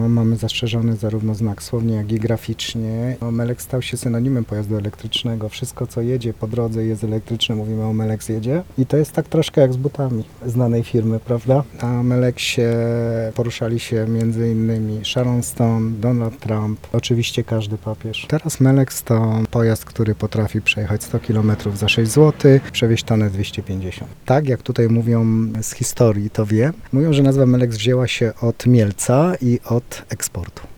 Mamy zastrzeżony zarówno znak słownie, jak i graficznie. Melex stał się synonimem pojazdu elektrycznego. Wszystko, co jedzie po drodze jest elektryczne, mówimy o Melex jedzie. I to jest tak troszkę jak z butami znanej firmy, prawda? Na Melexie poruszali się m.in. Sharon Stone, Donald Trump, oczywiście każdy papież. Teraz Melex to pojazd, który potrafi przejechać 100 km za 6 zł, przewieźć tonę 250. Tak, jak tutaj mówią z historii, to wiem. Mówią, że nazwa Melex wzięła się od Mielca i od eksportu.